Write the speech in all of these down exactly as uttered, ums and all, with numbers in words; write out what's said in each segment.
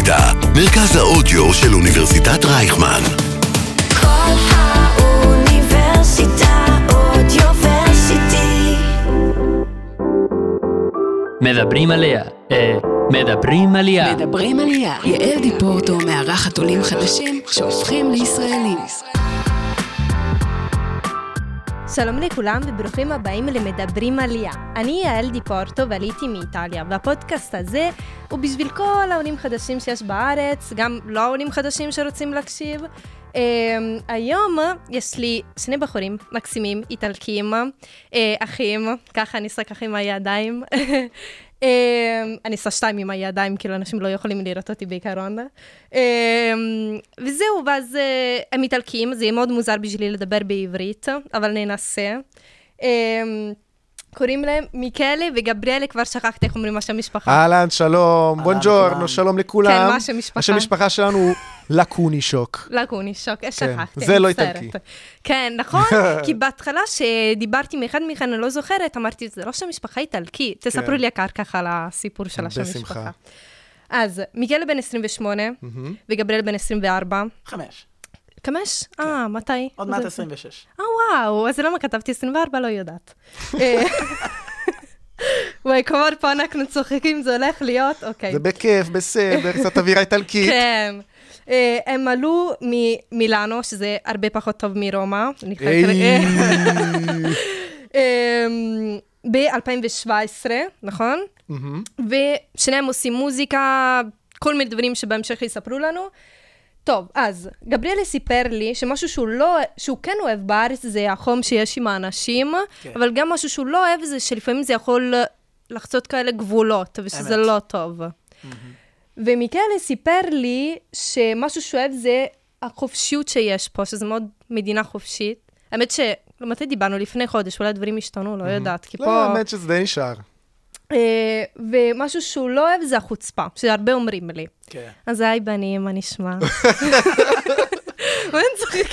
האוניברסיטה, מרכז האודיו של אוניברסיטת רייכמן. כל האוניברסיטה אודיוורסיטי. מדברים עליה, אה, מדברים עליה. מדברים עליה. יעל דיפורטו מארחת עולים חדשים שהופכים לישראלים. שלום לכולם וברוכים הבאים למדברים עליה. אני יעל דיפורטו ועליתי מאיטליה, והפודקאסט הזה הוא בשביל כל העולים חדשים שיש בארץ, גם לא העולים חדשים שרוצים להקשיב. Uh, היום יש לי שני בחורים מקסימים, איטלקים, uh, אחים, ככה אני עושה ככה עם הידיים. uh, אני עושה שתיים עם הידיים, כאילו אנשים לא יכולים לראות אותי בעיקרון. Uh, וזהו, ואז uh, הם איטלקים, זה יהיה מאוד מוזר בשבילי לדבר בעברית, אבל ננסה. Uh, קוראים להם מיקלה וגבריאלה, כבר שכחתי איך אומרים מה שם משפחה. אהלן, שלום, בונג'ורנו, שלום לכולם. כן, מה שם משפחה? השם משפחה שלנו הוא לקונישוק. לקונישוק, שכחתי. זה לא איטלקי. כן, נכון? כי בהתחלה שדיברתי מאחד מכאן, אני לא זוכרת, אמרתי, זה לא שם משפחה איטלקי. תספרו לי אחר כך על הסיפור של השם משפחה. אז מיקלה בן עשרים ושמונה, וגבריאל בן עשרים וארבע. חמש. חמש? אה, מתי? עוד מעט עשרים ושש. אה, וואו, אז למה כתבתי עשרים וארבע? לא יודעת. וואי, כבר פה אנחנו צוחקים, זה הולך להיות, אוקיי. זה בכיף, בסדר, קצת אווירה איטלקית. כן. הם עלו ממילאנו, שזה הרבה פחות טוב מרומא. ב-אלפיים שבע עשרה, נכון? ושניהם עושים מוזיקה, כל מיני דברים שבהמשך יספרו לנו. טוב, אז, גבריאלה סיפר לי שמשהו שהוא לא, שהוא כן אוהב בארץ, זה החום שיש עם האנשים, כן. אבל גם משהו שהוא לא אוהב זה שלפעמים זה יכול לחצות כאלה גבולות, ושזה אמת. לא טוב. Mm-hmm. ומיקלה סיפר לי שמשהו שהוא אוהב זה החופשיות שיש פה, שזה מאוד מדינה חופשית. האמת שמתי דיברנו לפני חודש, אולי דברים השתנו, לא mm-hmm. יודעת, כי לא, פה... לא, האמת שזה די נשאר. ומשהו שהוא לא אוהב זה החוצפה, שהרבה אומרים לי. כן. אז היי בנים, מה נשמע? מה נצחק?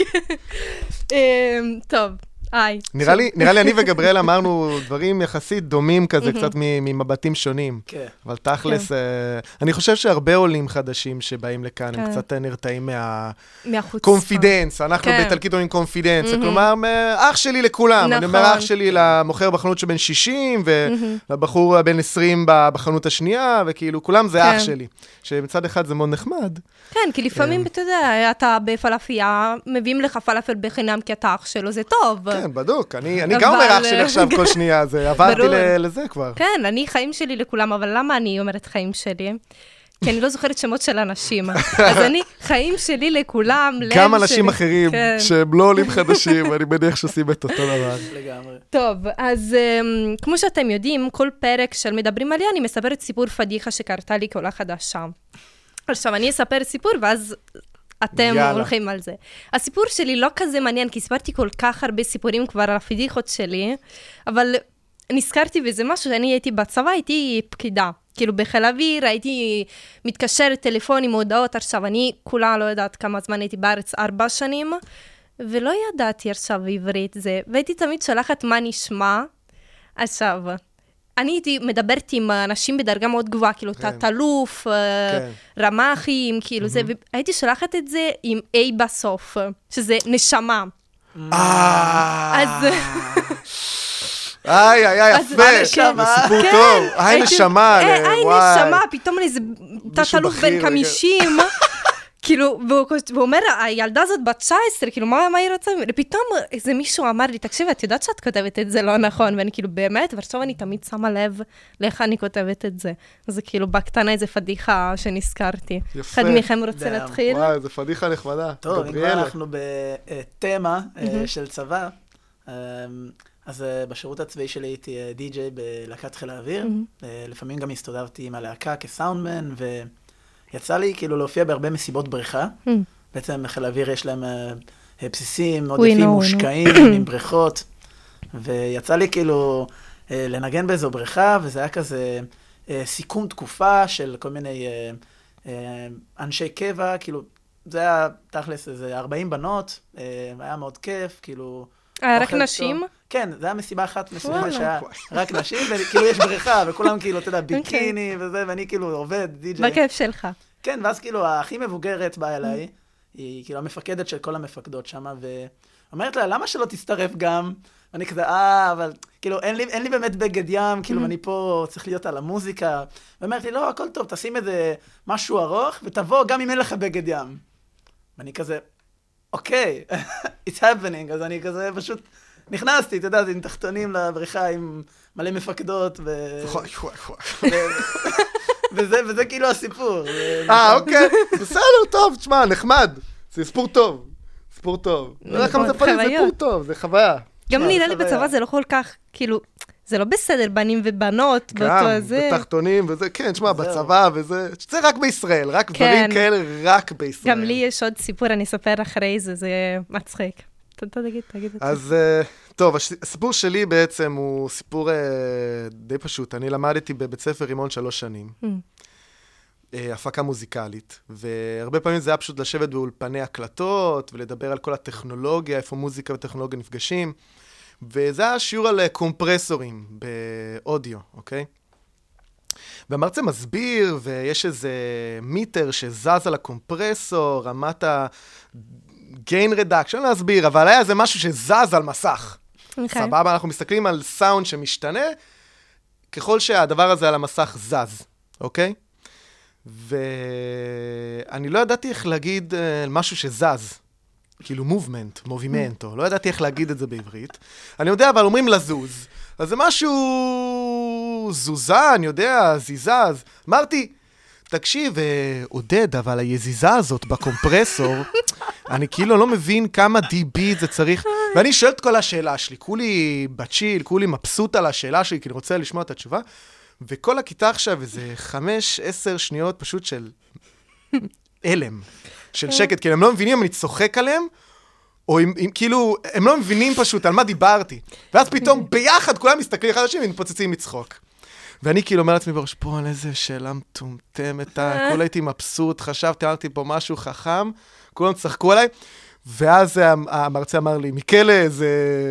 טוב, היי. נראה לי אני וגבריאל אמרנו דברים יחסית דומים כזה, קצת ממבטים שונים. כן. אבל תכלס, אני חושב שהרבה עולים חדשים שבאים לכאן, הם קצת נרתעים מהקונפידנס. אנחנו באיטלקית אומרים קונפידנס. כלומר, אח שלי לכולם. אני אומר אח שלי למוכר בחנות שבין שישים, ולבחור בין עשרים בחנות השנייה, וכאילו, כולם זה אח שלי. שמצד אחד זה מאוד נחמד. כן, כי לפעמים, אתה יודע, אתה בפלאפיה, מביאים לך פלאפל בחינם כי אתה אח שלו, זה טוב. כן, בדוק. אני גם אומר אח שלי עכשיו כל שנייה, זה עברתי לזה כבר. כן, אני חיים שלי לכולם, אבל למה אני אומרת חיים שלי? כי אני לא זוכרת שמות של אנשים. אז אני חיים שלי לכולם, לב שלי. גם אנשים אחרים שהם לא עולים חדשים, אני מניח שעושים את אותו דבר. לגמרי. טוב, אז כמו שאתם יודעים, כל פרק של מדברים עליה, אני מספרת סיפור פדיחה שקרתה לי כעולה חדשה. עכשיו, אני אספר סיפור, ואז אתם הולכים על זה. הסיפור שלי לא כזה מעניין, כי סיפרתי כל כך הרבה סיפורים כבר על הפדיחות שלי, אבל נזכרתי בזה משהו שאני הייתי בצבא, הייתי פקידה. כאילו בחיל אוויר, הייתי מתקשרת טלפון עם הודעות, עכשיו אני כולה לא יודעת כמה זמן הייתי בארץ, ארבע שנים, ולא ידעתי עכשיו בעברית זה, והייתי תמיד שולחת מה נשמע. עכשיו, אני הייתי מדברת עם אנשים בדרגה מאוד גבוהה, כאילו תת-אלוף, רמ"חים, כאילו זה, והייתי שולחת את זה עם A בסוף, שזה נשמה. אז... איי, איי, איי, יפה, סיפור טוב, איי נשמה, איי נשמה, פתאום איזה תת-אלוף בן חמישים, כאילו, והוא אומר, הילדה הזאת בת תשע עשרה, כאילו, מה היא רוצה? ופתאום איזה מישהו אמר לי, תקשיב, את יודעת שאת כותבת את זה לא נכון, ואני כאילו, באמת, ועכשיו אני תמיד שמה לב לאיך אני כותבת את זה. אז כאילו, בקטנה איזה פדיחה שנזכרתי. יפה. אחד מכם רוצה להתחיל? וואי, איזה פדיחה נחמדה. טוב, אם כבר אנחנו בתמה של צבא, אז בשירות הצבאי שלי הייתי די-ג'יי בלהקת חיל האוויר, לפעמים גם הסתודרתי עם הלהקה כסאונדמן, ויצא לי כאילו להופיע בהרבה מסיבות בריכה, בעצם בחיל האוויר יש להם בסיסים מאוד יפים, מושקעים, עם בריכות, ויצא לי כאילו לנגן באיזו בריכה, וזה היה כזה סיכום תקופה של כל מיני אנשי קבע, כאילו זה היה תכלס איזה ארבעים בנות, היה מאוד כיף, כאילו... רק נשים? כן, זה היה מסיבה אחת מסוימת שהיה רק נשים, וכאילו יש בריכה, וכולם כאילו, אתה יודע, ביקיני וזה, ואני כאילו עובד, די-ג'יי. בכיף שלך. כן, ואז כאילו, הכי מבוגרת באה אליי, היא כאילו המפקדת של כל המפקדות שם, ואומרת לה, למה שלא תצטרף גם? ואני כזה, אה, אבל כאילו, אין לי, אין לי באמת בגד ים, כאילו, אני פה צריך להיות על המוזיקה. ואומרת לי, לא, הכל טוב, תשים איזה משהו ארוך, ותבוא גם אם אין לך בגד ים. ואני כזה, אוקיי, it's happening, אז אני כזה פשוט נכנסתי, אתה יודע, עם תחתונים לבריכה, עם מלא מפקדות, ו... וזה, וזה כאילו הסיפור. אה, אוקיי, בסדר, טוב, תשמע, נחמד. זה סיפור טוב, סיפור טוב. לא יודע כמה זה פעמים, זה סיפור טוב, זה חוויה. גם נראה לי בצבא זה לא כל כך, כאילו, זה לא בסדר, בנים ובנות, באותו הזה. גם, בתחתונים וזה, כן, תשמע, בצבא וזה, זה רק בישראל, רק דברים כאלה, רק בישראל. גם לי יש עוד סיפור, אני אספר אחרי זה, זה מצחיק. תגיד, תגיד. אז טוב, הסיפור שלי בעצם הוא סיפור די פשוט. אני למדתי בבית ספר רימון שלוש שנים. הפקה מוזיקלית, והרבה פעמים זה היה פשוט לשבת באולפני הקלטות, ולדבר על כל הטכנולוגיה, איפה מוזיקה וטכנולוגיה נפגשים, וזה היה שיעור על קומפרסורים באודיו, אוקיי? והמרצה מסביר, ויש איזה מיטר שזז על הקומפרסור, רמת ה-gain reduction, לא להסביר, אבל היה איזה משהו שזז על מסך. Okay. סבבה, אנחנו מסתכלים על סאונד שמשתנה, ככל שהדבר הזה על המסך זז, אוקיי? ואני לא ידעתי איך להגיד משהו שזז, כאילו מובמנט, מובימנטו, לא ידעתי איך להגיד את זה בעברית. אני יודע, אבל אומרים לזוז, אז זה משהו זוזה, אני יודע, זיזז. אמרתי, תקשיב, עודד, אבל היזיזה הזאת בקומפרסור, אני כאילו לא מבין כמה די בי זה צריך, ואני שואל את כל השאלה שלי, כולי בצ'יל, כולי מבסוט על השאלה שלי, כי אני רוצה לשמוע את התשובה, וכל הכיתה עכשיו איזה חמש, עשר שניות פשוט של אלם, של שקט, כי הם לא מבינים אם אני צוחק עליהם, או אם, אם כאילו, הם לא מבינים פשוט על מה דיברתי. ואז פתאום ביחד כולם מסתכלים אחד לשני ומתפוצצים מצחוק. ואני כאילו אומר לעצמי בראש, פה על איזה שאלה מטומטמת, כולה הייתי מבסוט, חשבתי, אמרתי פה משהו חכם, כולם צחקו עליי, ואז המרצה אמר לי, מיקלה, זה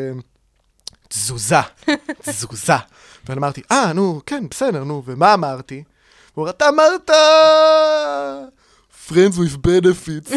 תזוזה, תזוזה. ואני אמרתי, אה, נו, כן, בסדר, נו, ומה אמרתי? הוא אמר, אתה אמרת, friends with benefits.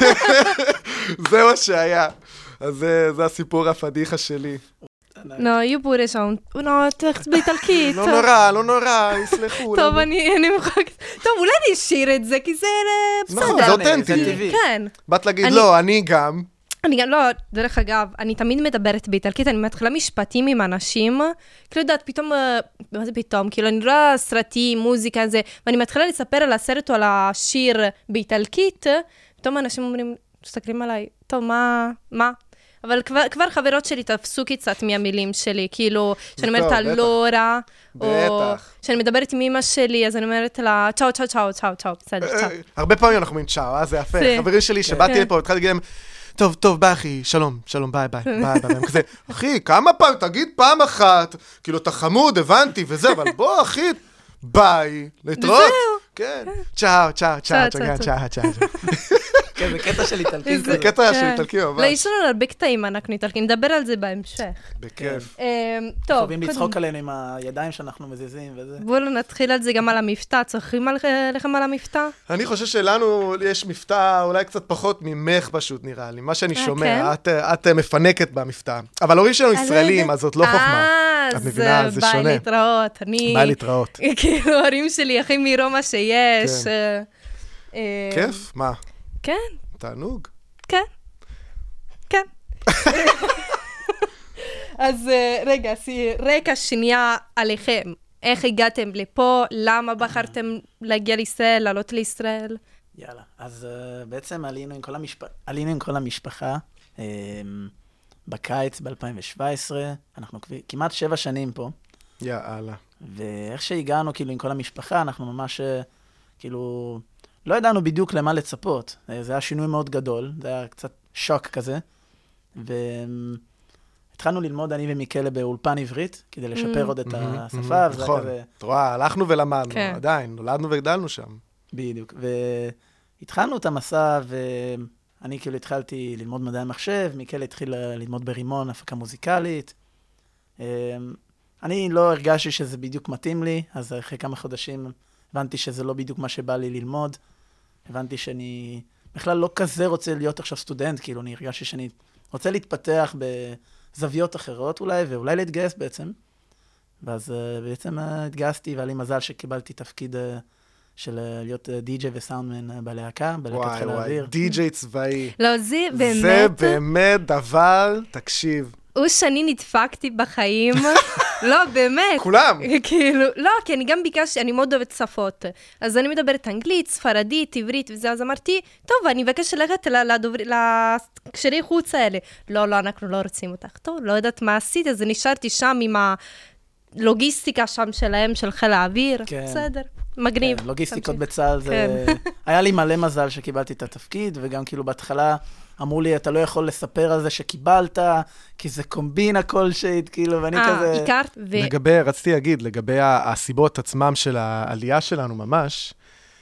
זה מה שהיה. אז זה הסיפור הפדיחה שלי. No, io pure so un... No, באיטלקית. לא נורא, לא נורא, יסלחו. טוב, אני מוכרח... טוב, אולי אני אשאיר את זה, כי זה בסדר. נכון, זה אותנטי. כן. באת להגיד, לא, אני גם... אני גם, לא, דרך אגב, אני תמיד מדברת באיטלקית, אני מתחילה משפטים עם אנשים, כאילו יודעת, פתאום, מה זה פתאום? כאילו אני רואה סרטים, מוזיקה, זה, ואני מתחילה לספר על הסרט או על השיר באיטלקית, פתאום אנשים אומרים, מסתכלים עליי, טוב, מה, מה? אבל כבר, כבר חברות שלי תפסו קצת מהמילים שלי, כאילו, שאני אומרת על לורה, או שאני מדברת עם אמא שלי, אז אני אומרת לה, צ'או, צ'או, צ'או, צ'או, צ'או, בסדר, צ'או. הרבה פעמים אנחנו אומרים צ'או, אה, זה יפה. חברים שלי שבאתי לפה, התחלתי להגיד להם, טוב, טוב, ביי אחי, שלום, שלום, ביי, ביי, ביי, ביי, כזה, אחי, כמה פעם, תגיד פעם אחת, כאילו, אתה חמוד, הבנתי, וזה, אבל בוא, אחי, ביי, להתראות. כן, צ'או, צ'או, צ'או, צ'או, צ'או, צ'או. כן, זה קטע של איטלקים. זה קטע של איטלקים, ממש. לא, יש לנו הרבה קטעים, אנחנו איטלקים, נדבר על זה בהמשך. בכיף. טוב. חובים לצחוק עלינו עם הידיים שאנחנו מזיזים וזה. בואו נתחיל על זה גם על המבטא, צוחקים לכם על המבטא? אני חושב שלנו יש מבטא אולי קצת פחות ממך פשוט נראה לי, מה שאני שומע, את מפנקת במבטא. אבל הורים שלנו ישראלים, אז זאת לא חוכמה. את מבינה, זה שונה. ביי להתראות, אני... ביי להתראות. כאילו, הורים שלי הכי מרומא שיש. כיף? מה? כן. תענוג. כן. כן. אז רגע, רקע שנייה עליכם. איך הגעתם לפה? למה בחרתם להגיע לישראל, לעלות לישראל? יאללה. אז בעצם עלינו עם כל המשפחה, עלינו עם כל המשפחה בקיץ ב-אלפיים שבע עשרה. אנחנו כמעט שבע שנים פה. יאללה. ואיך שהגענו כאילו עם כל המשפחה, אנחנו ממש כאילו... לא ידענו בדיוק למה לצפות. זה היה שינוי מאוד גדול, זה היה קצת שוק כזה. והתחלנו ללמוד אני ומיקלה באולפן עברית, כדי לשפר עוד את השפה. נכון, אתה רואה, הלכנו ולמדנו, עדיין, נולדנו וגדלנו שם. בדיוק. והתחלנו את המסע, ואני כאילו התחלתי ללמוד מדעי המחשב, מיקלה התחיל ללמוד ברימון, הפקה מוזיקלית. אני לא הרגשתי שזה בדיוק מתאים לי, אז אחרי כמה חודשים הבנתי שזה לא בדיוק מה שבא לי ללמוד. הבנתי שאני בכלל לא כזה רוצה להיות עכשיו סטודנט, כאילו אני הרגשתי שאני רוצה להתפתח בזוויות אחרות אולי, ואולי להתגייס בעצם. ואז בעצם התגייסתי, והיה לי מזל שקיבלתי תפקיד של להיות די-ג'יי וסאונדמן בלהקה, בלהקת חיל האוויר. וואי, די-ג'יי צבאי. לא, זה באמת... זה באמת דבר, תקשיב. הוא שאני נדפקתי בחיים, לא, באמת. כולם. כאילו, לא, כי אני גם ביקשתי, אני מאוד אוהבת שפות. אז אני מדברת אנגלית, ספרדית, עברית וזה, אז אמרתי, טוב, אני מבקש ללכת לקשרי חוץ האלה. לא, לא, אנחנו לא רוצים אותך. טוב, לא יודעת מה עשית, אז נשארתי שם עם הלוגיסטיקה שם שלהם, של חיל האוויר. בסדר, מגניב. לוגיסטיקות בצה"ל, זה... היה לי מלא מזל שקיבלתי את התפקיד, וגם כאילו בהתחלה... אמרו לי, אתה לא יכול לספר על זה שקיבלת, כי זה קומבינה כלשהי, כאילו, ואני כזה... אה, הכרת, ו... לגבי, רציתי להגיד, לגבי הסיבות עצמם של העלייה שלנו ממש,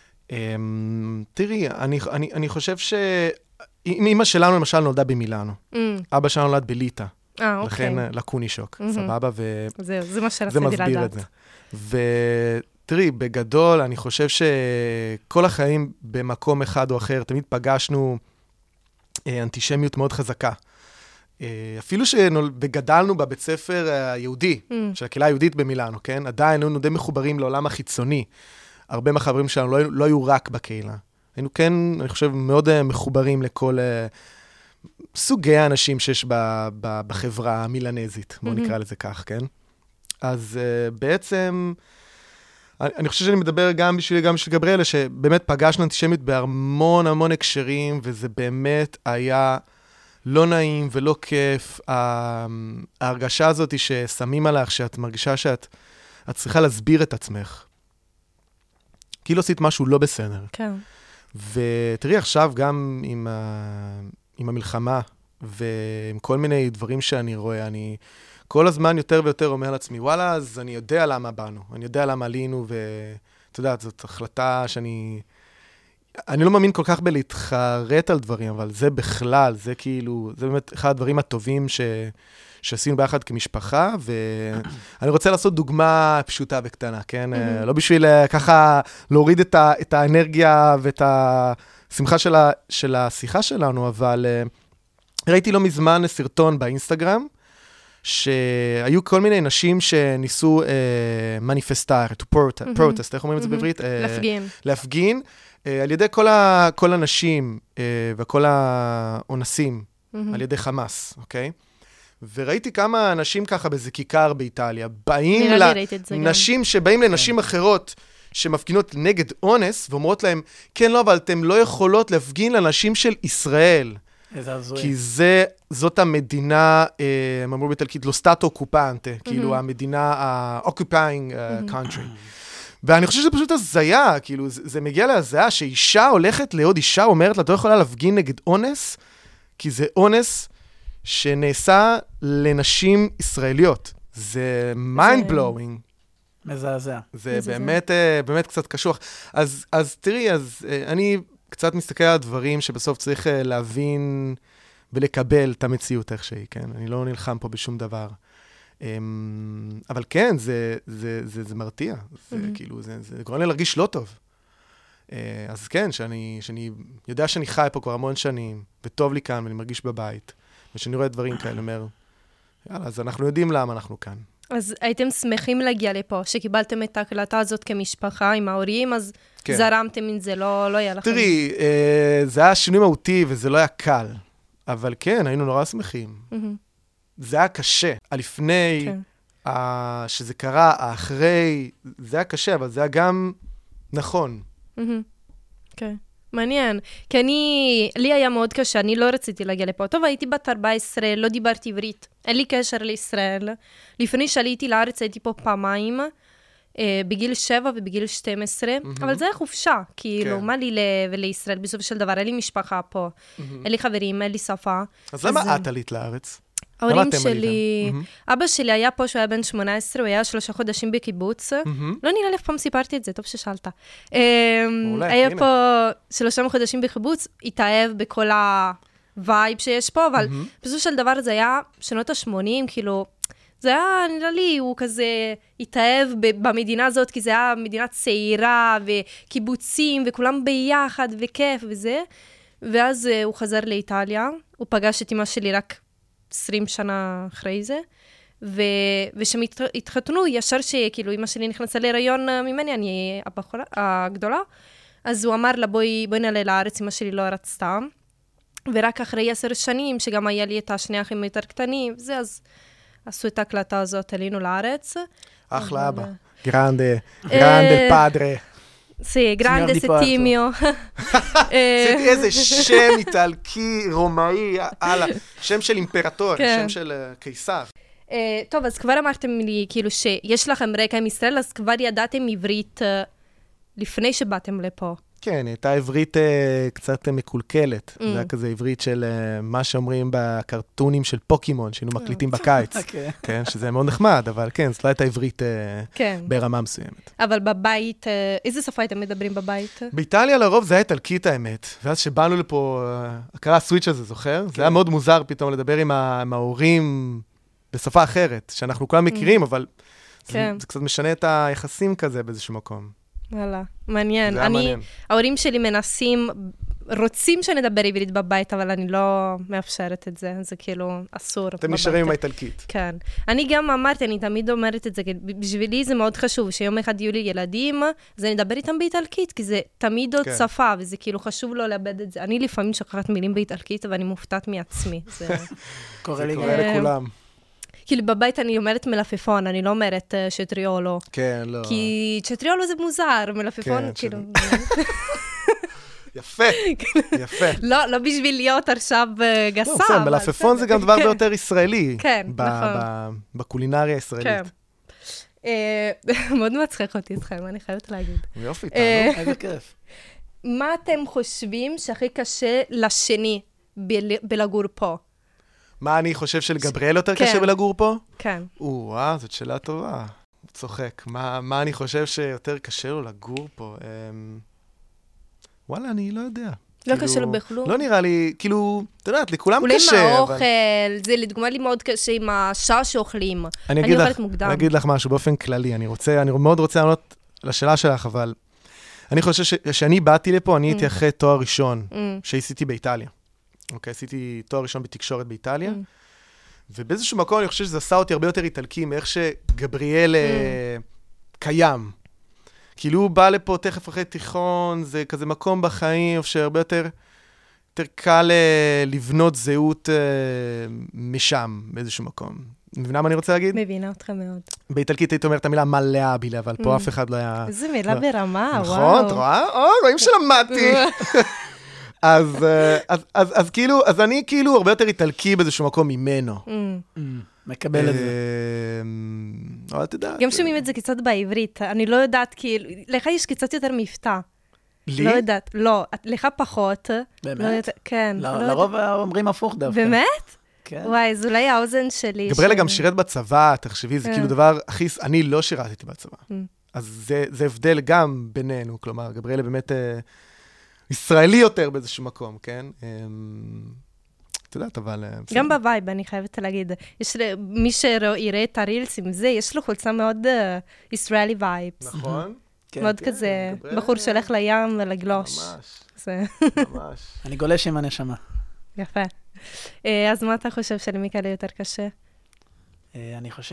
תראי, אני, אני, אני חושב ש... אמא שלנו למשל נולדה במילאנו. אבא שלנו נולד בליטא. אה, אוקיי. לכן לקונישוק, סבבה, ו... זהו, זה מה שרציתי לדעת. זה מסביר את זה. ותראי, בגדול, אני חושב שכל החיים במקום אחד או אחר, תמיד פגשנו... אנטישמיות מאוד חזקה. אפילו שגדלנו בבית ספר היהודי, של הקהילה היהודית במילאנו, כן? עדיין היינו די מחוברים לעולם החיצוני. הרבה מהחברים שלנו לא, לא היו רק בקהילה. היינו כן, אני חושב, מאוד מחוברים לכל סוגי האנשים שיש ב, ב, בחברה המילנזית, בואו נקרא לזה כך, כן? אז בעצם... אני חושב שאני מדבר גם בשבילי, גם בשביל גבריאלה, שבאמת פגשנו אנטישמיות בהמון המון הקשרים, וזה באמת היה לא נעים ולא כיף. ההרגשה הזאת היא ששמים עליך, שאת מרגישה שאת את צריכה להסביר את עצמך. כאילו עשית משהו לא בסדר. כן. ותראי עכשיו גם עם, ה... עם המלחמה, ועם כל מיני דברים שאני רואה, אני... כל הזמן יותר ויותר אומר לעצמי, וואלה, אז אני יודע למה באנו, אני יודע למה עלינו, ואתה יודע, זאת החלטה שאני... אני לא מאמין כל כך בלהתחרט על דברים, אבל זה בכלל, זה כאילו, זה באמת אחד הדברים הטובים ש... שעשינו ביחד כמשפחה, ואני רוצה לעשות דוגמה פשוטה וקטנה, כן? Mm-hmm. לא בשביל ככה להוריד את, ה... את האנרגיה ואת השמחה של, ה... של השיחה שלנו, אבל ראיתי לא מזמן סרטון באינסטגרם, שהיו כל מיני נשים שניסו מניפסטר, to protest, איך אומרים את זה בעברית? להפגין. להפגין, על ידי כל הנשים וכל האונסים, על ידי חמאס, אוקיי? וראיתי כמה אנשים ככה באיזה כיכר באיטליה, באים לנשים שבאים לנשים אחרות, שמפגינות נגד אונס, ואומרות להם, כן, לא, אבל אתם לא יכולות להפגין לנשים של ישראל. כי זה, זאת המדינה, הם אמרו בטלקית, לא סטאטו אוקופנטה, כאילו המדינה ה-occupying country. ואני חושב שזה פשוט הזיה, כאילו זה מגיע להזיה, שאישה הולכת לעוד אישה, אומרת לה, אתה לא יכולה להפגין נגד אונס, כי זה אונס שנעשה לנשים ישראליות. זה mind blowing. מזעזע. זה באמת, באמת קצת קשוח. אז, אז תראי, אז אני... קצת מסתכל על הדברים שבסוף צריך להבין ולקבל את המציאות איך שהיא, כן? אני לא נלחם פה בשום דבר. אבל כן, זה, זה, זה, זה מרתיע. זה כאילו, זה, זה גורם לי להרגיש לא טוב. אז כן, שאני, שאני יודע שאני חי פה כבר המון שנים, וטוב לי כאן, ואני מרגיש בבית, ושאני רואה דברים כאלה, אומר, יאללה, אז אנחנו יודעים למה אנחנו כאן. אז הייתם שמחים להגיע לפה, שקיבלתם את ההקלטה הזאת כמשפחה עם ההורים, אז כן. זרמתם עם זה, לא, לא היה לכם. תראי, אה, זה היה שינוי מהותי, וזה לא היה קל. אבל כן, היינו נורא שמחים. Mm-hmm. זה היה קשה. הלפני, כן. ה... שזה קרה, האחרי, זה היה קשה, אבל זה היה גם נכון. Mm-hmm. כן. מעניין, כי אני, לי היה מאוד קשה, אני לא רציתי להגיע לפה. טוב, הייתי בת ארבע עשרה, לא דיברתי עברית, אין לי קשר לישראל. לפני שעליתי לארץ הייתי פה פעמיים, אה, בגיל שבע ובגיל שתים עשרה, mm-hmm. אבל זה היה חופשה, כאילו, כן. מה לי ל- ולישראל בסוף של דבר, אין לי משפחה פה, mm-hmm. אין לי חברים, אין לי שפה. אז, אז למה את עלית לארץ? ההורים שלי, mm-hmm. אבא שלי היה פה שהוא היה בן שמונה עשרה, הוא היה שלושה חודשים בקיבוץ. Mm-hmm. לא נראה לי אף פעם סיפרתי את זה, טוב ששאלת. אולי, היה הנה. פה שלושה חודשים בקיבוץ, התאהב בכל הווייב שיש פה, אבל mm-hmm. בסופו של דבר זה היה שנות ה-שמונים, כאילו, זה היה, נראה לי, הוא כזה התאהב במדינה הזאת, כי זה היה מדינה צעירה, וקיבוצים, וכולם ביחד, וכיף וזה. ואז הוא חזר לאיטליה, הוא פגש את אמא שלי רק עשרים שנה אחרי זה, ו... ושהם התחתנו, ישר שכאילו אמא שלי נכנסה להיריון ממני, אני הבחורה הגדולה, אז הוא אמר לה, בואי, בואי נעלה לארץ, אמא שלי לא רצתה, ורק אחרי עשר שנים, שגם היה לי את השני אחים יותר קטנים, וזה, אז עשו את ההקלטה הזאת, עלינו לארץ. אחלה אבא, גרנדה, גרנדה פאדרה. סי, גרנדה סטימיו. עשיתי איזה שם איטלקי, רומאי, הלאה, שם של אימפרטור, שם של קיסר. טוב, אז כבר אמרתם לי, כאילו, שיש לכם רקע עם ישראל, אז כבר ידעתם עברית לפני שבאתם לפה. כן, הייתה עברית קצת מקולקלת. זה היה כזה עברית של מה שאומרים בקרטונים של פוקימון, שהיינו מקליטים בקיץ. כן, שזה מאוד נחמד, אבל כן, זאת לא הייתה עברית ברמה מסוימת. אבל בבית, איזה שפה הייתם מדברים בבית? באיטליה לרוב זה היה איטלקית האמת. ואז שבאנו לפה, קרה הסוויץ' הזה, זוכר? זה היה מאוד מוזר פתאום לדבר עם ההורים בשפה אחרת, שאנחנו כולם מכירים, אבל זה קצת משנה את היחסים כזה באיזשהו מקום. וואלה, מעניין. אני, ההורים שלי מנסים, רוצים שנדבר עברית בבית, אבל אני לא מאפשרת את זה, זה כאילו אסור. אתם נשארים עם האיטלקית. כן. אני גם אמרתי, אני תמיד אומרת את זה, בשבילי זה מאוד חשוב, שיום אחד יהיו לי ילדים, אז אני אדבר איתם באיטלקית, כי זה תמיד עוד שפה, וזה כאילו חשוב לא לאבד את זה. אני לפעמים שוכחת מילים באיטלקית, אבל אני מופתעת מעצמי. קורה לי קורה לכולם. כאילו בבית אני אומרת מלפפון, אני לא אומרת צ'טריולו. כן, לא. כי צ'טריולו זה מוזר, מלפפון כאילו... יפה, יפה. לא, לא בשביל להיות עכשיו גסה. לא, בסדר, מלפפון זה גם דבר ביותר ישראלי. כן, נכון. בקולינריה הישראלית. כן. מאוד מצחיק אותי אתכם, אני חייבת להגיד. יופי, תענו. איזה כיף. מה אתם חושבים שהכי קשה לשני בלגור פה? מה אני חושב שלגבריאל יותר קשה בלגור פה? כן. וואו, זאת שאלה טובה. צוחק. מה אני חושב שיותר קשה לו לגור פה? וואלה, אני לא יודע. לא קשה לו בכלום? לא נראה לי, כאילו, אתה יודעת, לכולם קשה. אולי עם האוכל, זה לדוגמה לי מאוד קשה עם השעה שאוכלים. אני אוכלת מוקדם. אני אגיד לך משהו באופן כללי. אני רוצה, אני מאוד רוצה לענות לשאלה שלך, אבל אני חושב שאני באתי לפה, אני הייתי אחרי תואר ראשון שעשיתי באיטליה. אוקיי, עשיתי תואר ראשון בתקשורת באיטליה, ובאיזשהו מקום אני חושב שזה עשה אותי הרבה יותר איטלקי, מאיך שגבריאל קיים. כאילו הוא בא לפה תכף אחרי תיכון, זה כזה מקום בחיים, שהרבה יותר קל לבנות זהות משם, באיזשהו מקום. מבינה מה אני רוצה להגיד? מבינה אותך מאוד. באיטלקית היית אומרת את המילה מלאבילה, אבל פה אף אחד לא היה... איזה מילה ברמה, וואו. נכון, את רואה? או, רואים שלמדתי. אז, אז, אז, אז כאילו, אז אני כאילו הרבה יותר איטלקי באיזשהו מקום ממנו. מקבל את זה. אבל אתה יודע. גם שומעים את זה קצת בעברית. אני לא יודעת, כאילו, לך יש קצת יותר מבטא. לי? לא יודעת, לא, לך פחות. באמת? כן. לרוב אומרים הפוך דווקא. באמת? כן. וואי, זה אולי האוזן שלי. גבריאלה גם שירת בצבא, תחשבי, זה כאילו דבר הכי... אני לא שירתתי בצבא. אז זה הבדל גם בינינו, כלומר, גבריאלה באמת... ישראלי יותר באיזשהו מקום, כן? את יודעת, אבל... גם בווייב, אני חייבת להגיד. מי שיראה את הרילס עם זה, יש לו חולצה מאוד ישראלי וייבס. נכון. מאוד כזה, בחור שהולך לים ולגלוש. ממש. ממש. אני גולש עם הנשמה. יפה. אז מה אתה חושב שלמיקלה יותר קשה? אני חושב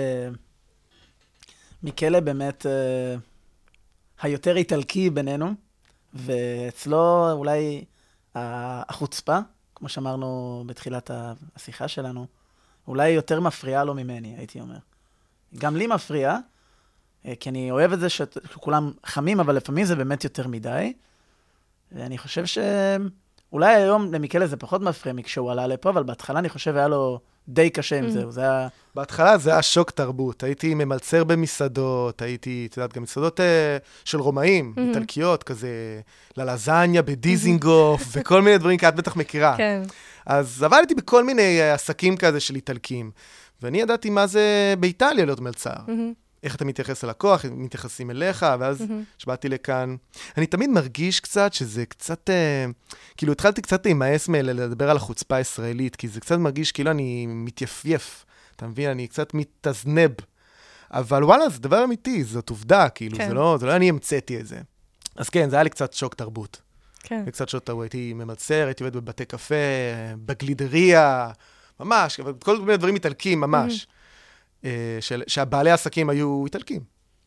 שמיקלה באמת היותר איטלקי בינינו, ואצלו אולי החוצפה, כמו שאמרנו בתחילת השיחה שלנו, אולי יותר מפריעה לו ממני, הייתי אומר. גם לי מפריע, כי אני אוהב את זה שכולם חמים, אבל לפעמים זה באמת יותר מדי. ואני חושב שאולי היום למיקלה זה פחות מפריע מכשהוא עלה לפה, אבל בהתחלה אני חושב היה לו די קשה עם זה. זה היה... בהתחלה זה היה שוק תרבות. הייתי ממלצר במסעדות, הייתי, את יודעת, גם מסעדות של רומאים, איטלקיות, כזה ללזניה בדיזינגוף, וכל מיני דברים, כי את בטח מכירה. כן. אז עבדתי בכל מיני עסקים כזה של איטלקים, ואני ידעתי מה זה באיטליה להיות מלצר. איך אתה מתייחס ללקוח, מתייחסים אליך, ואז שבאתי לכאן. אני תמיד מרגיש קצת שזה קצת, כאילו התחלתי קצת להימאס לדבר על החוצפה הישראלית, כי זה קצת מרגיש כאילו אני מתייפייף. אתה מבין, אני קצת מתזנב. אבל וואלה, זה דבר אמיתי, זאת עובדה, כאילו, כן. זה לא, זה לא אני המצאתי את זה. אז כן, זה היה לי קצת שוק תרבות. כן. קצת שוק תרבות, הייתי ממלצר, הייתי עובד בבתי קפה, בגלידריה, ממש, כל מיני דברים איטלקים, ממש. Mm-hmm. של, שהבעלי העסקים היו איטלקים.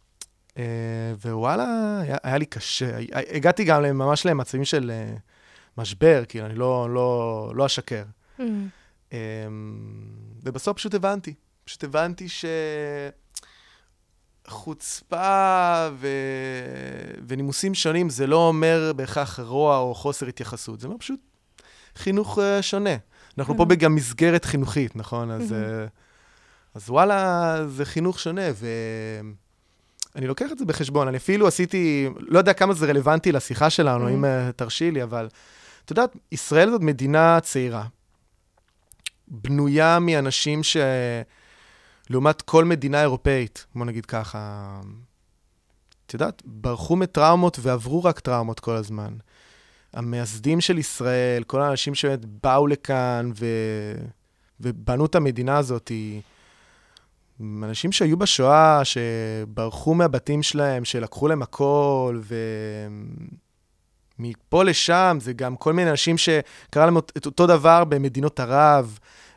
ווואלה, היה, היה לי קשה. הגעתי גם ממש למצבים של משבר, כאילו, אני לא, לא, לא אשקר. Mm-hmm. ובסוף פשוט הבנתי. פשוט הבנתי שחוצפה ו... ונימוסים שונים זה לא אומר בהכרח רוע או חוסר התייחסות. זה אומר פשוט חינוך שונה. אנחנו פה גם מסגרת חינוכית, נכון? אז, אז וואלה, זה חינוך שונה, ואני לוקח את זה בחשבון. אני אפילו עשיתי, לא יודע כמה זה רלוונטי לשיחה שלנו, אם תרשי לי, אבל אתה יודעת, ישראל זאת מדינה צעירה, בנויה מאנשים ש... לעומת כל מדינה אירופאית, בוא נגיד ככה, את יודעת, ברחו מטראומות ועברו רק טראומות כל הזמן. המייסדים של ישראל, כל האנשים שבאמת באו לכאן ו... ובנו את המדינה הזאת, אנשים שהיו בשואה, שברחו מהבתים שלהם, שלקחו להם הכל, ומפה לשם זה גם כל מיני אנשים שקרה להם את אותו דבר במדינות ערב.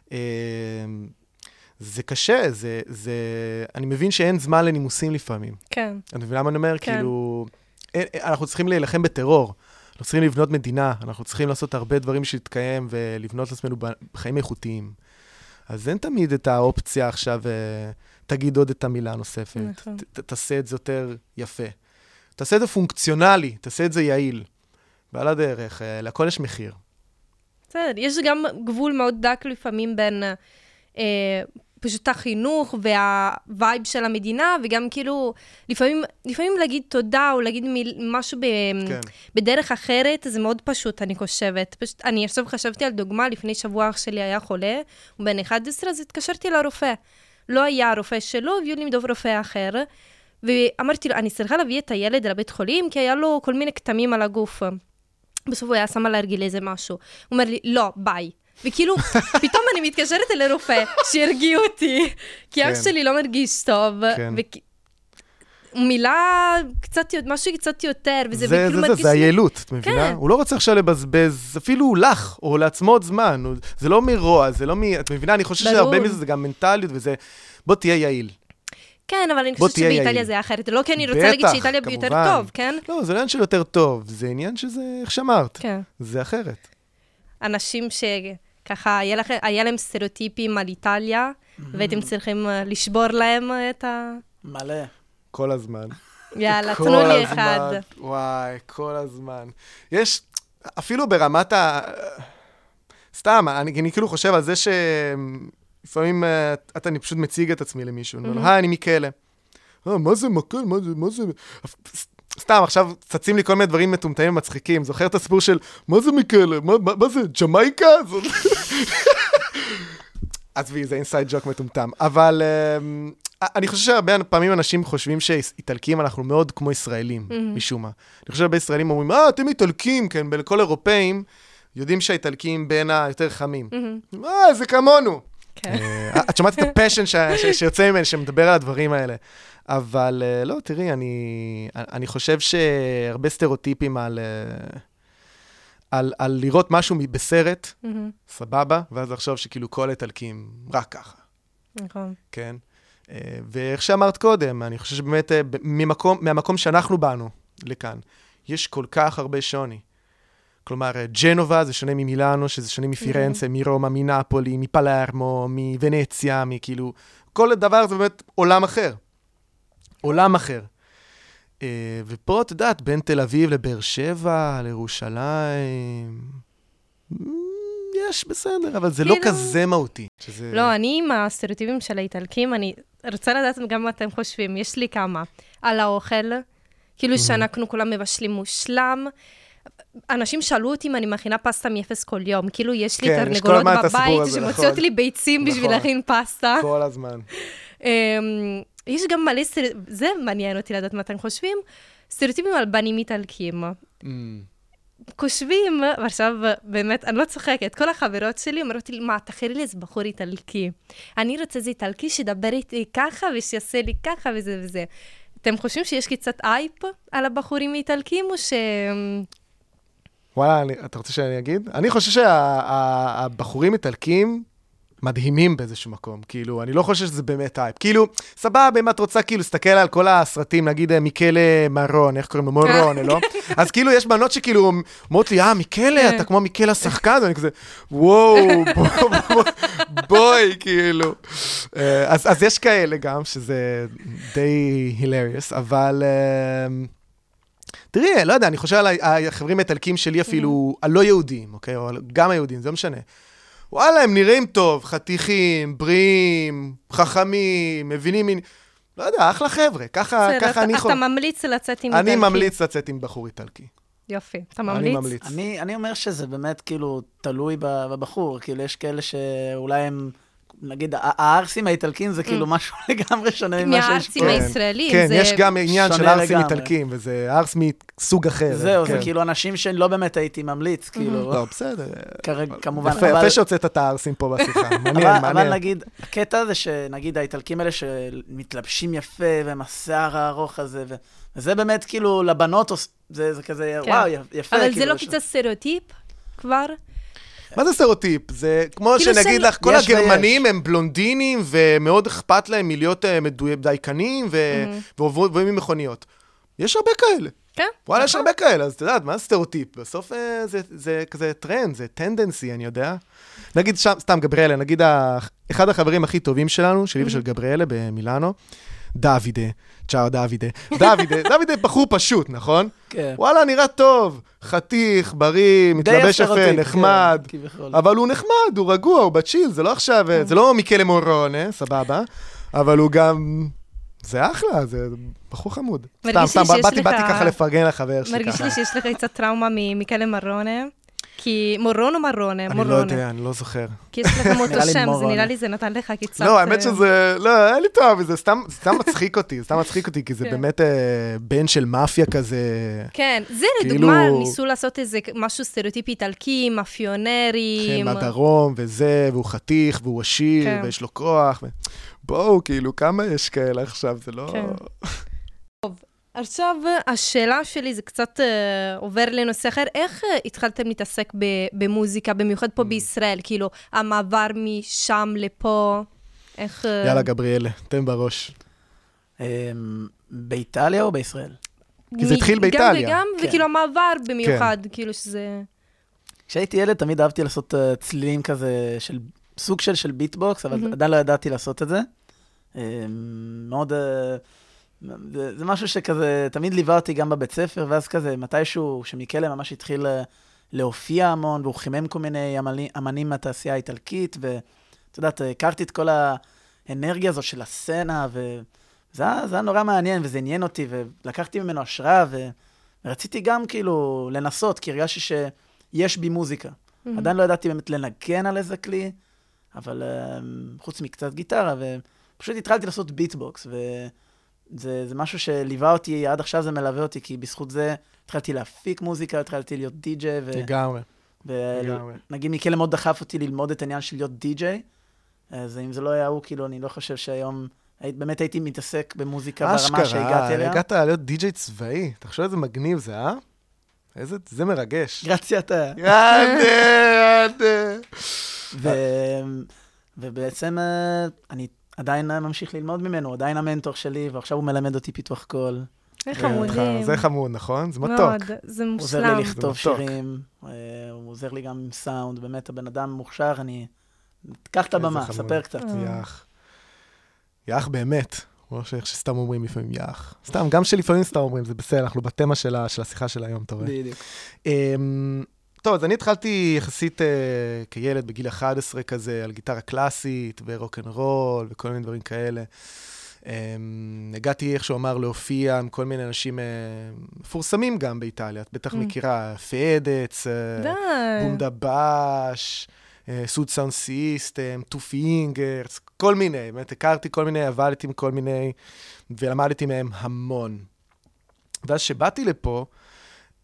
זה קשה, זה, זה... אני מבין שאין זמן לנימוסים לפעמים. כן. את מבינה מה אני אומר? כן. כאילו, אנחנו צריכים להילחם בטרור. אנחנו צריכים לבנות מדינה, אנחנו צריכים לעשות הרבה דברים שיתקיים ולבנות לעצמנו בחיים איכותיים. אז אין תמיד את האופציה עכשיו, תגיד עוד את המילה הנוספת. נכון. ת, תעשה את זה יותר יפה. תעשה את זה פונקציונלי, תעשה את זה יעיל. ועל הדרך, לכל יש מחיר. בסדר, יש גם גבול מאוד דק לפעמים בין אה, פשוט החינוך והווייב של המדינה, וגם כאילו, לפעמים, לפעמים להגיד תודה או להגיד מיל, משהו ב, כן. בדרך אחרת, זה מאוד פשוט, אני חושבת. פשוט, אני עכשיו חשבתי על דוגמה, לפני שבוע אח שלי היה חולה, הוא בן אחד עשרה, אז התקשרתי לרופא. לא היה רופא שלו, הביאו לי מדוב רופא אחר, ואמרתי לו, אני צריכה להביא את הילד לבית חולים, כי היה לו כל מיני כתמים על הגוף. בסוף הוא היה שם על הרגיל איזה משהו. הוא אומר לי, לא, ביי. וכאילו, פתאום אני מתקשרת אל הרופא, שירגיע אותי, כי אח שלי לא מרגיש טוב, ומילה קצת, משהו קצת יותר, וזה כאילו מרגיש... זה היעילות, את מבינה? הוא לא רוצה עכשיו לבזבז, אפילו לך, או לעצמו עוד זמן, זה לא מרוע, זה לא מ... את מבינה? אני חושב שהרבה מזה זה גם מנטליות, וזה, בוא תהיה יעיל. כן, אבל אני חושבת שבאיטליה זה אחרת. לא כי אני רוצה להגיד שאיטליה ביותר טוב, כן? לא, זה לא עניין של יותר טוב, זה עניין שזה, איך שאמרת, זה אחרת. אנשים שככה, היה להם סטריאוטיפים על איטליה, והייתם צריכים לשבור להם את ה... מלא. כל הזמן. יאללה, תנו לי אחד. וואי, כל הזמן. יש, אפילו ברמת ה... סתם, אני כאילו חושב על זה ש... לפעמים אתה, אני פשוט מציג את עצמי למישהו, אני אומר, היי, אני מכאלה. אה, מה זה מקל? מה זה, מה זה? סתם, עכשיו צצים לי כל מיני דברים מטומטמים ומצחיקים. זוכר את הסיפור של, מה זה מכאלה? מה זה, ג'מייקה? אז זה אינסייד ג'וק מטומטם. אבל אני חושב שהרבה פעמים אנשים חושבים שאיטלקים אנחנו מאוד כמו ישראלים, משום מה. אני חושב שהרבה ישראלים אומרים, אה, אתם איטלקים, כן, בכל אירופאים, יודעים שהאיטלקים בין היותר חמים. אה, זה כמונו. את שומעת את הפשן שיוצא ממני, שמדבר על הדברים האלה. אבל לא, תראי, אני חושב שהרבה סטריאוטיפים על לראות משהו בסרט, סבבה, ואז לחשוב שכאילו כל איטלקים רק ככה. נכון. כן. ואיך שאמרת קודם, אני חושב שבאמת מהמקום שאנחנו באנו לכאן, יש כל כך הרבה שוני. כלומר, ג'נובה זה שונה ממילאנו, שזה שונה מפירנצה, מרומא, מנאפולי, מפלרמו, מוונציה, מכאילו, כל דבר זה באמת עולם אחר. עולם אחר. ופה, את יודעת, בין תל אביב לבאר שבע, לירושלים, יש בסדר, אבל זה לא כזה מהותי. לא, אני עם הסטריאוטיפים של האיטלקים, אני רוצה לדעת גם מה אתם חושבים, יש לי כמה. על האוכל, כאילו שאנחנו כולם מבשלים מושלם, אנשים שאלו אותי אם אני מכינה פסטה מאפס כל יום, כאילו יש לי תרנגולות בבית שמוציאות לי ביצים בשביל להכין פסטה. כל הזמן. יש גם מלא, זה מעניין אותי לדעת מה אתם חושבים, סטריאוטיפים על בנים איטלקים. חושבים, ועכשיו באמת, אני לא צוחקת, כל החברות שלי אומרות לי, מה, תחרי לי איזה בחור איטלקי. אני רוצה איזה איטלקי שדבר איתי ככה, ושיעשה לי ככה, וזה וזה. אתם חושבים שיש קצת אייפ על הבחורים האיטלקים, או ש... וואלה, אני, אתה רוצה שאני אגיד? אני חושב שהבחורים איטלקים מדהימים באיזשהו מקום. כאילו, אני לא חושב שזה באמת אייפ. כאילו, סבבה, אם את רוצה כאילו להסתכל על כל הסרטים, נגיד מיקלה מרון, איך קוראים לו? מורון, לא? אז כאילו, יש בנות שכאילו אומרות לי, אה, מיקלה, אתה כמו מיקלה שחקן, ואני כזה, וואו, בואי, כאילו. אז יש כאלה גם, שזה די hilarious, אבל... תראי, לא יודע, אני חושב על החברים האיטלקים שלי אפילו, הלא יהודים, אוקיי? או גם היהודים, זה לא משנה. וואלה, הם נראים טוב, חתיכים, בריאים, חכמים, מבינים, לא יודע, אחלה חבר'ה, ככה אני יכול... אתה ממליץ לצאת עם איטלקי. אני ממליץ לצאת עם בחור איטלקי. יופי, אתה ממליץ? אני ממליץ. אני אומר שזה באמת כאילו תלוי בבחור, כאילו יש כאלה שאולי הם... נגיד, הארסים האיטלקים זה כאילו משהו לגמרי שונה ממה שיש פה. מהארסים הישראלים. כן, יש גם עניין של ארסים איטלקים, וזה ארס מסוג אחר. זהו, זה כאילו אנשים שלא באמת הייתי ממליץ, כאילו. לא, בסדר. כמובן. יפה שהוצאת את הארסים פה בשיחה, מעניין, מעניין. אבל נגיד, הקטע הזה שנגיד האיטלקים האלה שמתלבשים יפה, והם השיער הארוך הזה, וזה באמת כאילו לבנות, זה כזה, וואו, יפה. אבל זה לא קצת סטריאוטיפ כבר? מה זה סטריאוטיפ? זה כמו שנגיד לך, כל הגרמנים הם בלונדינים, ומאוד אכפת להם מלהיות דייקנים, ועוברים עם מכוניות. יש הרבה כאלה. כן. וואלה, יש הרבה כאלה, אז אתה יודעת, מה זה סטריאוטיפ? בסוף זה כזה טרנד, זה טנדנסי, אני יודע. נגיד, סתם גבריאלה, נגיד, אחד החברים הכי טובים שלנו, שלי ושל גבריאלה במילאנו, דוידה, צ'או דוידה, דוידה, דוידה בחור פשוט, נכון? כן. וואלה, נראה טוב, חתיך, בריא, מתלבש יפה, נחמד, אבל הוא נחמד, הוא רגוע, הוא בצ'יל, זה לא עכשיו, זה לא מיקלה מורון, סבבה, אבל הוא גם, זה אחלה, זה בחור חמוד. סתם, סתם, באתי ככה לפרגן לחבר שלי. מרגיש לי שיש לך קצת טראומה ממיקלה מורונה. כי מורון או מרונה? אני לא יודע, אני לא זוכר. כי יש לך מאותו שם, זה נראה לי זה נתן לך קצת... לא, האמת שזה, לא, אין לי טוב, זה סתם מצחיק אותי, סתם מצחיק אותי, כי זה באמת בן של מאפיה כזה. כן, זה לדוגמה, ניסו לעשות איזה משהו סטריאוטיפי איטלקי, מאפיונרים. כן, מהדרום, וזה, והוא חתיך, והוא עשיר, ויש לו כוח. בואו, כאילו, כמה יש כאלה עכשיו, זה לא... טוב. עכשיו, השאלה שלי זה קצת uh, עובר לנושא אחר. איך uh, התחלתם להתעסק ב- במוזיקה, במיוחד פה mm. בישראל? כאילו, המעבר משם לפה, איך... Uh... יאללה, גבריאלה, תן בראש. Um, באיטליה או בישראל? כי זה התחיל באיטליה. גם וגם, כן. וכאילו המעבר במיוחד, כן. כאילו שזה... כשהייתי ילד, תמיד אהבתי לעשות uh, צלילים כזה, של סוג של, של ביטבוקס, אבל mm-hmm. עדיין לא ידעתי לעשות את זה. Um, מאוד... Uh, זה, זה משהו שכזה, תמיד ליווה אותי גם בבית ספר, ואז כזה, מתישהו, שמיקלה ממש התחיל להופיע המון, והוא חימם כל מיני אמנים, אמנים מהתעשייה האיטלקית, ואתה יודעת, הכרתי את כל האנרגיה הזאת של הסצנה, וזה היה נורא מעניין, וזה עניין אותי, ולקחתי ממנו השראה, ורציתי גם כאילו לנסות, כי הרגשתי שיש בי מוזיקה. Mm-hmm. עדיין לא ידעתי באמת לנגן על איזה כלי, אבל uh, חוץ מקצת גיטרה, ופשוט התחלתי לעשות ביטבוקס, ו... זה, זה משהו שליווה אותי, עד עכשיו זה מלווה אותי, כי בזכות זה התחלתי להפיק מוזיקה, התחלתי להיות די-ג'יי. ו... לגמרי. ונגיד מיקלה מאוד דחף אותי ללמוד את העניין של להיות די-ג'יי, אז אם זה לא היה הוא, כאילו, אני לא חושב שהיום, באמת הייתי מתעסק במוזיקה ברמה שהגעתי אליה. הגעת להיות די-ג'יי צבאי, תחשוב איזה מגניב זה, אה? איזה, זה מרגש. גרציה אתה. ידה, ידה. ובעצם אני... עדיין ממשיך ללמוד ממנו, עדיין המנטור שלי, ועכשיו הוא מלמד אותי פיתוח קול. זה חמודים. זה חמוד, נכון? זה מתוק. מאוד, זה מושלם. הוא עוזר לי לכתוב שירים, הוא עוזר לי גם עם סאונד, באמת, הבן אדם מוכשר, אני... קח את הבמה, ספר קצת. יח. יח באמת. לא שאיך שסתם אומרים לפעמים יח. סתם, גם שלפעמים סתם אומרים, זה בסדר, אנחנו בתמה של השיחה של היום, אתה רואה. בדיוק. טוב, אז אני התחלתי יחסית uh, כילד בגיל אחת עשרה כזה, על גיטרה קלאסית ורוק-אנד-רול וכל מיני דברים כאלה. Um, הגעתי, איך שהוא אמר, להופיע עם כל מיני אנשים uh, מפורסמים גם באיטליה. את בטח mm. מכירה פדץ, uh, בונדה בש, סוד סאונד סיסטם, טו פינגרס, כל מיני. באמת, הכרתי כל מיני, עבדתי עם כל מיני, ולמדתי מהם המון. ואז שבאתי לפה,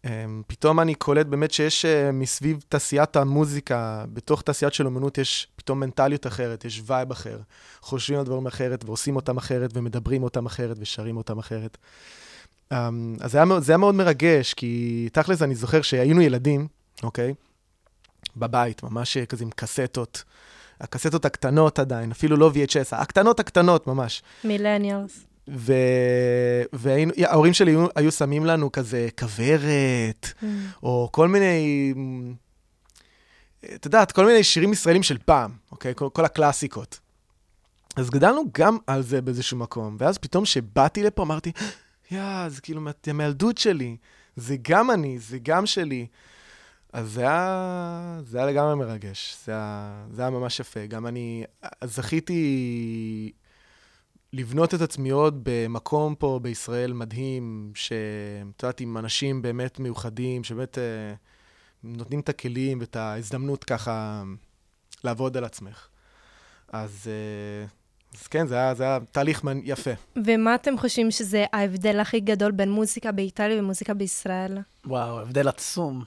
פתאום אני קולט באמת שיש מסביב תעשיית המוזיקה, בתוך תעשיית של אומנות יש פתאום מנטליות אחרת, יש וייב אחר, חושבים על דברים אחרת, ועושים אותם אחרת, ומדברים אותם אחרת, ושרים אותם אחרת. אז זה היה, זה היה מאוד מרגש, כי תכלס אני זוכר שהיינו ילדים, אוקיי? בבית, ממש כזה עם קסטות, הקסטות הקטנות עדיין, אפילו לא וי אייץ' אס, הקטנות הקטנות ממש. מילניאלס. וההורים שלי היו, היו שמים לנו כזה כברת, mm. או כל מיני, אתה יודעת, כל מיני שירים ישראלים של פעם, אוקיי? כל, כל הקלאסיקות. אז גדלנו גם על זה באיזשהו מקום, ואז פתאום שבאתי לפה, אמרתי, יא, זה כאילו מהילדות שלי, זה גם אני, זה גם שלי. אז זה היה, זה היה לגמרי מרגש, זה היה, זה היה ממש יפה. גם אני זכיתי לבנות את עצמי עוד במקום פה בישראל מדהים, שאת יודעת, עם אנשים באמת מיוחדים, שבאמת אה, נותנים את הכלים ואת ההזדמנות ככה לעבוד על עצמך. אז, אה, אז כן, זה היה, זה היה תהליך יפה. ומה אתם חושבים שזה ההבדל הכי גדול בין מוזיקה באיטליה ומוזיקה בישראל? וואו, הבדל עצום.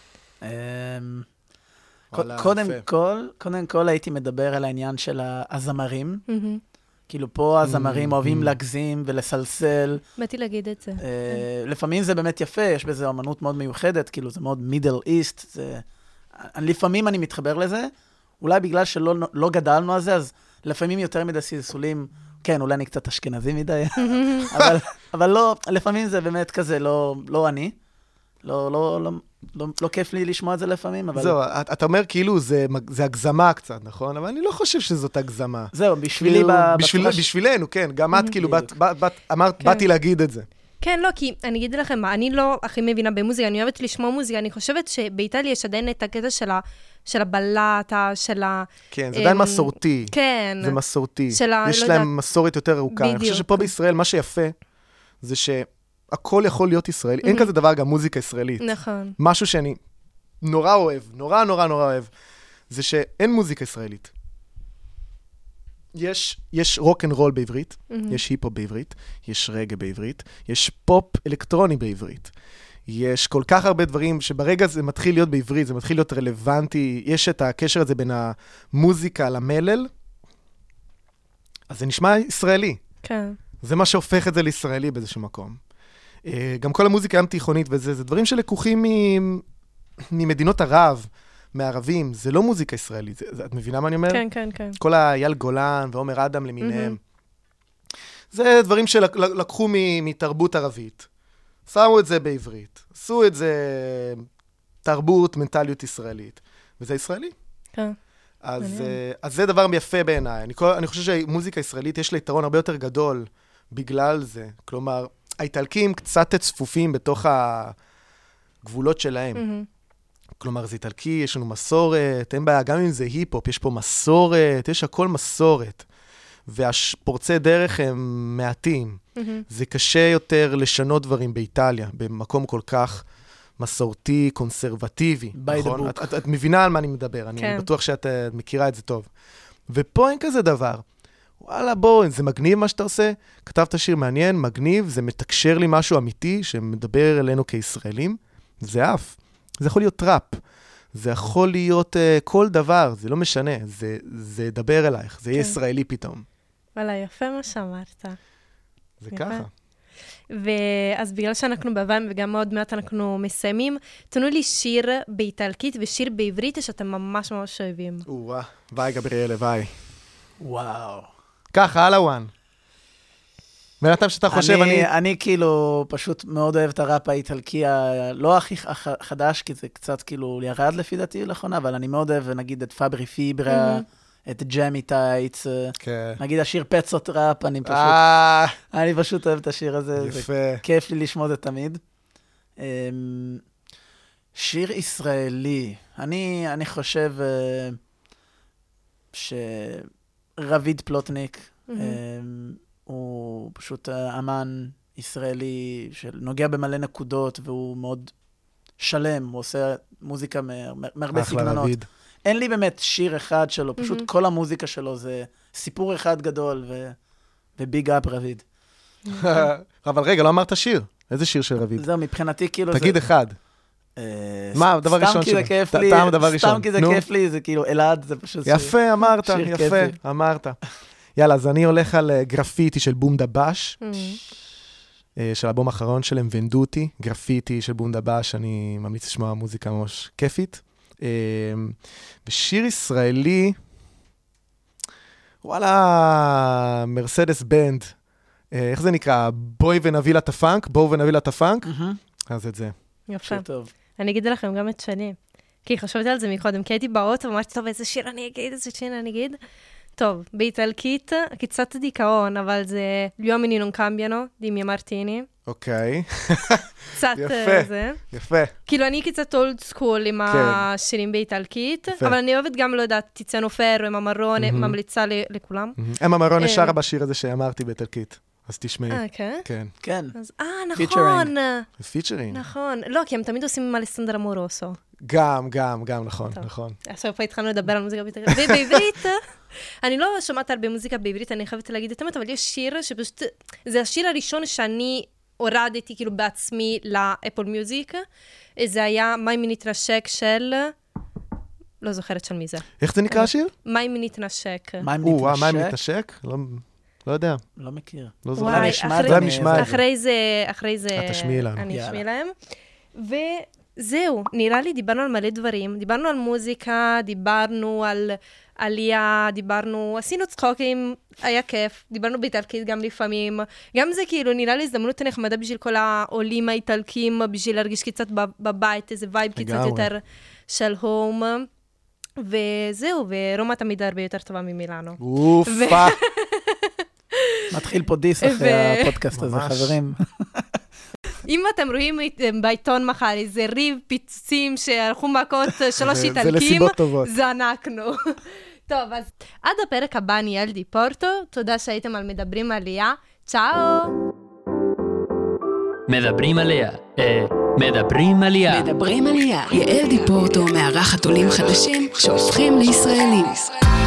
קודם כל, קודם כל הייתי מדבר על העניין של הזמרים. כאילו פה הזמרים אוהבים להגזים ולסלסל. באתי להגיד את זה. לפעמים זה באמת יפה, יש בזה אמנות מאוד מיוחדת, כאילו זה מאוד מידל איסט. לפעמים אני מתחבר לזה, אולי בגלל שלא גדלנו על זה, אז לפעמים יותר מדי סלסולים, כן, אולי אני קצת אשכנזי מדי, אבל לא, לפעמים זה באמת כזה, לא אני. לא, לא, לא, לא, לא כיף לי לשמוע את זה לפעמים, אבל... זהו, אתה אומר כאילו זה, זה הגזמה קצת, נכון? אבל אני לא חושב שזאת הגזמה. זהו, בשבילי... כאילו, בשביל, בשבילנו, כן. גם את כאילו, באת, באת, אמרת, כן. באתי להגיד את זה. כן, לא, כי אני אגיד לכם מה, אני לא הכי מבינה במוזיקה, אני אוהבת לשמוע מוזיקה, אני חושבת שבאיטליה יש עדיין את הקטע של, ה, של הבלטה, של ה... כן, זה עדיין הם, מסורתי. כן. זה מסורתי. ה, יש לא להם יודע... מסורת יותר ארוכה. בדיוק. אני חושב שפה בישראל, מה שיפה, זה ש... הכל יכול להיות ישראלי. אין כזה דבר גם מוזיקה ישראלית. נכון. משהו שאני נורא אוהב, נורא נורא נורא אוהב, זה שאין מוזיקה ישראלית. יש, יש רוק אנד רול בעברית, יש היפ-הופ בעברית, יש רגע בעברית, יש פופ אלקטרוני בעברית. יש כל כך הרבה דברים שברגע זה מתחיל להיות בעברית, זה מתחיל להיות רלוונטי, יש את הקשר הזה בין המוזיקה למלל, אז זה נשמע ישראלי. כן. זה מה שהופך את זה לישראלי באיזשהו מקום. גם כל המוזיקה ים תיכונית וזה, זה דברים שלקוחים ממדינות ערב, מערבים, זה לא מוזיקה ישראלית, זה, את מבינה מה אני אומר? כן, כן, כן. כל אייל גולן ועומר אדם למיניהם. Mm-hmm. זה דברים שלקחו מתרבות ערבית. שמו את זה בעברית. עשו את זה תרבות, מנטליות ישראלית. וזה ישראלי. כן. אז, אז זה דבר יפה בעיניי. אני, אני חושב שמוזיקה ישראלית יש לה יתרון הרבה יותר גדול בגלל זה. כלומר, האיטלקים קצת צפופים בתוך הגבולות שלהם. Mm-hmm. כלומר, זה איטלקי, יש לנו מסורת, אין בעיה, גם אם זה היפ-הופ, יש פה מסורת, יש הכל מסורת. והפורצי דרך הם מעטים. Mm-hmm. זה קשה יותר לשנות דברים באיטליה, במקום כל כך מסורתי, קונסרבטיבי. נכון? את, את, את מבינה על מה אני מדבר, אני, כן. אני בטוח שאת uh, מכירה את זה טוב. ופה אין כזה דבר. וואלה, בוא, זה מגניב מה שאתה עושה. כתבת שיר מעניין, מגניב, זה מתקשר לי משהו אמיתי שמדבר אלינו כישראלים. זה אף. זה יכול להיות טראפ. זה יכול להיות uh, כל דבר, זה לא משנה. זה, זה ידבר אלייך, זה כן. יהיה ישראלי פתאום. וואלה, יפה מה שאמרת. זה יפה. ככה. ואז בגלל שאנחנו בביים וגם מאוד מעט אנחנו מסיימים, תנו לי שיר באיטלקית ושיר בעברית שאתם ממש ממש אוהבים. וואו, ביי גבריאלה, ביי. וואו. ככה, על הוואן. בינתיים שאתה חושב, אני... אני, אני כאילו פשוט מאוד אוהב את הראפ האיטלקי, לא הכי חדש, כי זה קצת כאילו ירד לפי דעתי לאחרונה, אבל אני מאוד אוהב, נגיד, את פאברי פיברה, את ג'מי טייטס, נגיד השיר פצות ראפ, אני פשוט, אני פשוט אוהב את השיר הזה. יפה. כיף לי לשמוע את זה תמיד. שיר ישראלי, אני, אני חושב שרביד פלוטניק, הוא פשוט אמן ישראלי שנוגע במלא נקודות, והוא מאוד שלם, הוא עושה מוזיקה מהרבה סגנונות. אין לי באמת שיר אחד שלו, פשוט כל המוזיקה שלו זה סיפור אחד גדול, וביג אפ רביד. אבל רגע, לא אמרת שיר. איזה שיר של רביד? זהו, מבחינתי כאילו זה... תגיד אחד. מה, דבר ראשון שלו? סתם כי זה כיף לי, זה כאילו אלעד, זה פשוט... יפה, אמרת, יפה, אמרת. יאללה, אז אני הולך על גרפיטי של בום דבש, של אלבום האחרון שלהם, ונדותי, גרפיטי של בום דבש, אני ממליץ לשמוע מוזיקה ממש כיפית. ושיר ישראלי, וואלה, מרסדס בנד, איך זה נקרא? בואי ונביא לה את הפאנק, בואו ונביא לה את הפאנק, אז את זה. יפה. אני אגיד לכם גם את שני, כי חשבתי על זה מקודם, כי הייתי באוטו, ואמרתי, טוב, איזה שיר אני אגיד, איזה שיר אני אגיד. טוב, באיטלקית, קצת דיכאון, אבל זה ליומני נון קמביאנו, דימי מרטיני. אוקיי. קצת זה. יפה. כאילו, אני קצת אולד סקול עם השירים באיטלקית, אבל אני אוהבת גם, לא יודעת, טיציאנו פרו, עם המרון, ממליצה לכולם. עם המרון שרה בשיר הזה שאמרתי באיטלקית. אז תשמעי. אה, כן? כן. כן. אה, נכון. פיצ'רינג. נכון. לא, כי הם תמיד עושים עם אלסנדרה מורוסו. גם, גם, גם, נכון, נכון. עכשיו פה התחלנו לדבר על מוזיקה באיטלקית. ובעברית, אני לא שומעת הרבה מוזיקה בעברית, אני חייבת להגיד את האמת, אבל יש שיר שפשוט, זה השיר הראשון שאני הורדתי כאילו בעצמי לאפל מיוזיק. זה היה מי מנתנשק של... לא זוכרת של מי זה. איך זה נקרא השיר? מי מנתנשק. מי מנתנשק? מי מנתנשק? לא... לא יודע. לא מכיר. לא זוכר. וואי, אחרי, אחרי זה, אחרי זה, את תשמיעי לנו. אני אשמיע להם. וזהו, נראה לי דיברנו על מלא דברים. דיברנו על מוזיקה, דיברנו על עלייה, דיברנו, עשינו צחוקים, היה כיף. דיברנו באיטלקית גם לפעמים. גם זה כאילו, נראה לי הזדמנות נחמדה בשביל כל העולים האיטלקים, בשביל להרגיש קצת בבית, איזה וייב קצת יותר של הום. וזהו, ורומא תמיד הרבה יותר טובה ממילאנו. אופה. מתחיל פה דיס אחרי הפודקאסט הזה, חברים. אם אתם רואים בעיתון מחר איזה ריב פיצוצים שהלכו מכות שלוש איטלקים, זה ענקנו. טוב, אז עד הפרק הבא אני אלדי פורטו, תודה שהייתם על מדברים עלייה, צ'או! מדברים עליה, מדברים עליה. מדברים עליה. יעל די פורטו מארחת עולים חדשים שהופכים לישראלים.